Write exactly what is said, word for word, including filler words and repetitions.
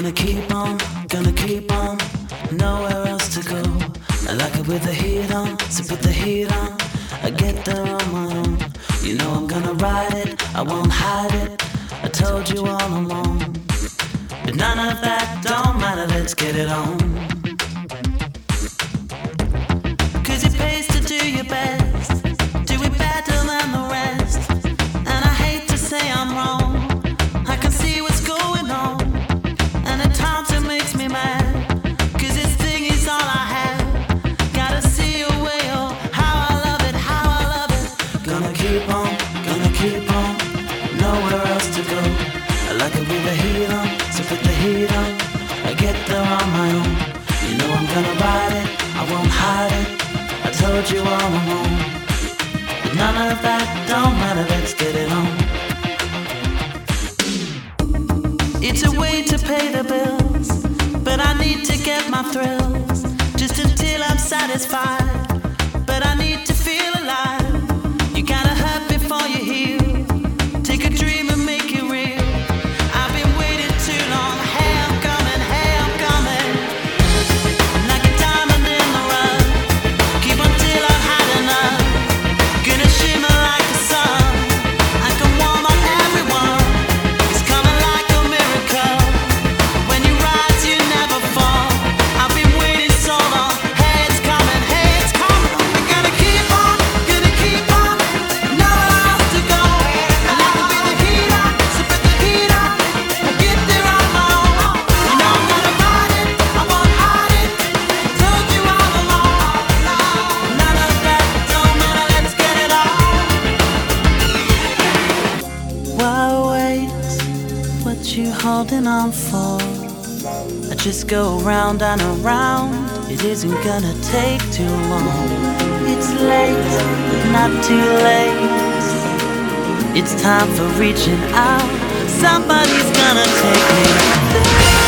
Gonna keep on, gonna keep on, nowhere else to go. I like it with the heat on, so put the heat on. I get there on my own. You know I'm gonna ride it, I won't hide it. I told you all along. But none of that don't matter, let's get it on. Cause it pays to do your best, do it better than the rest. And I hate to say I'm wrong, I can see what's going on. And at times it makes me mad, cause this thing is all I have. Gotta see a way, oh, how I love it, how I love it. Gonna keep on, gonna keep on, nowhere else to go. I like it with the heat on, so put the heat on. I get there on my own. You know I'm gonna ride it, I won't hide it. I told you all along. But none of that don't matter, let's get it on. It's a way to pay the bills, but I need to get my thrills, just until I'm satisfied. But I need to feel alive. You gotta hurt before you heal. Take a dream and make it real. I've been waiting too long. Hey, I'm coming, hey, I'm coming. Like a diamond in the rough. Keep on till I've had enough. Gonna shimmer like the sun. I can warm up everyone. It's coming like a miracle. When you rise, you never fall. I've been waiting so long. Hey, it's coming, hey, it's coming. I'm gonna keep on, gonna keep on. Nowhere else to go. I like it with the heat on, so put the heat on. I get there on my own. You know I'm gonna ride it, I won't hide it. Told you all along. None of that don't matter, let's get it on. Why wait? What you holding on for? I just go round and around. It isn't gonna take too long. It's late, but not too late. It's time for reaching out. Somebody's gonna take me.